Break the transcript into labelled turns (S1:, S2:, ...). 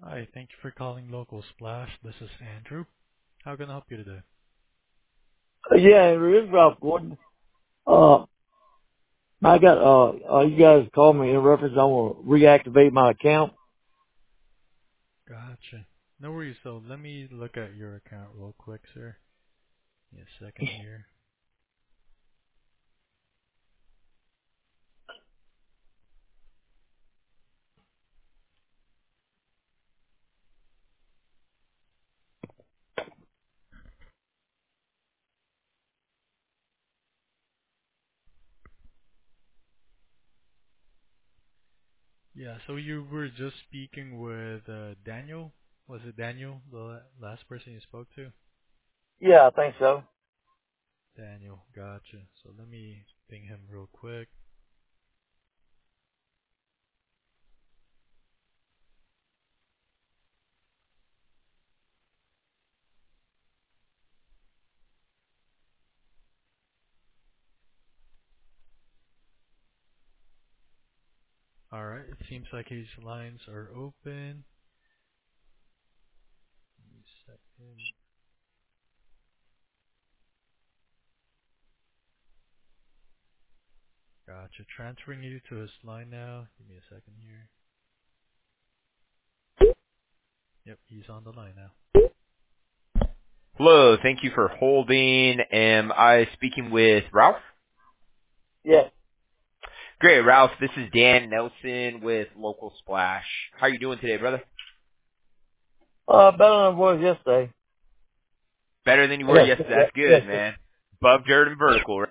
S1: Hi, thank you for calling Local Splash. This is Andrew. How can I help you today?
S2: Yeah, it is Ralph Gordon. Uh, I got, you guys called me in reference. I want to reactivate my account.
S1: Gotcha. No worries, so let me look at your account real quick, sir. Give me a second here. Yeah, so you were just speaking with Daniel? Was it Daniel, the last person you spoke to?
S2: Yeah, I think so.
S1: Daniel, gotcha. So let me ping him real quick. Alright, it seems like his lines are open. Give me a second. Gotcha. Transferring you to his line now. Give me a second here. Yep, he's on the line now.
S3: Hello, thank you for holding. Am I speaking with Ralph?
S2: Yeah.
S3: Great, Ralph. This is Dan Nelson with Local Splash. How you doing today, brother?
S2: Better than it was yesterday.
S3: Better than you were
S2: Yes.
S3: yesterday.
S2: Yes.
S3: That's good,
S2: Yes.
S3: man. Above dirt and vertical,